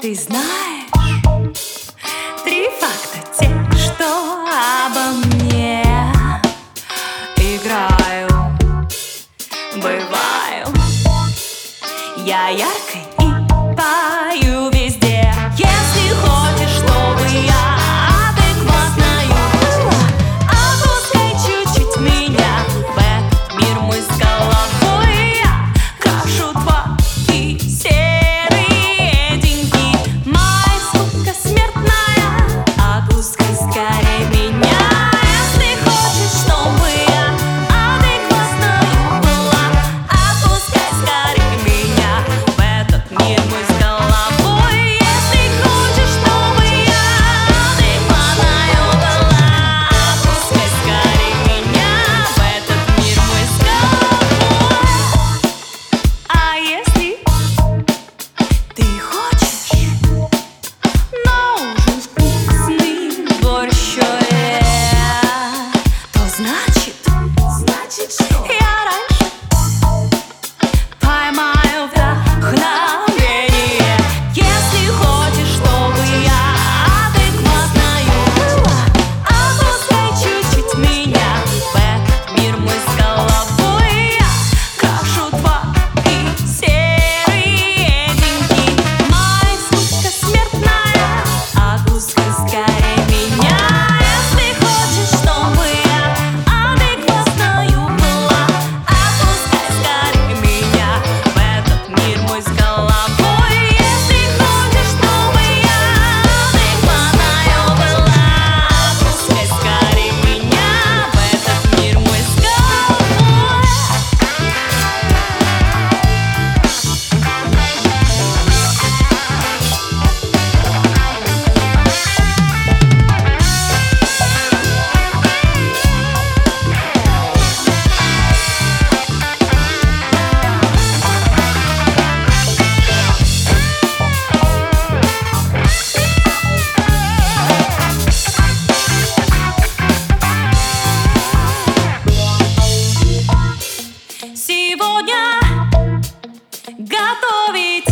Ты знаешь, 3 факта те, что обо мне играю. Бываю я яркой и пою везде. Если хочешь, чтобы я адекватною была, опускай чуть-чуть меня в этот мир мой с головой. Я крашу твои серые деньги. Моя скука смертная, отпускай скорее меня. Если хочешь, чтобы я адекватною была, отпускай скорее меня в этот мир мой с головой. Если хочешь, чтобы я адекватною была, отпускай скорее меня в этот мир мой с головой. А если ты хочешь на ужин вкусный борщ-оле, то значит что? Я раньше поймаю вдохновение. Если хочешь, чтобы я адекватною была, опускай чуть-чуть меня в этот мир мой с головой. Я крашу твои серые деньги. Моя скука смертная, отпускай скорее меня. Если хочешь, чтобы я адекватною была, отпускай скорее меня в этот мир мой с головой. Если хочешь, чтобы я адекватною была, отпускай скорее меня в этот мир мой с головой. Сегодня готовить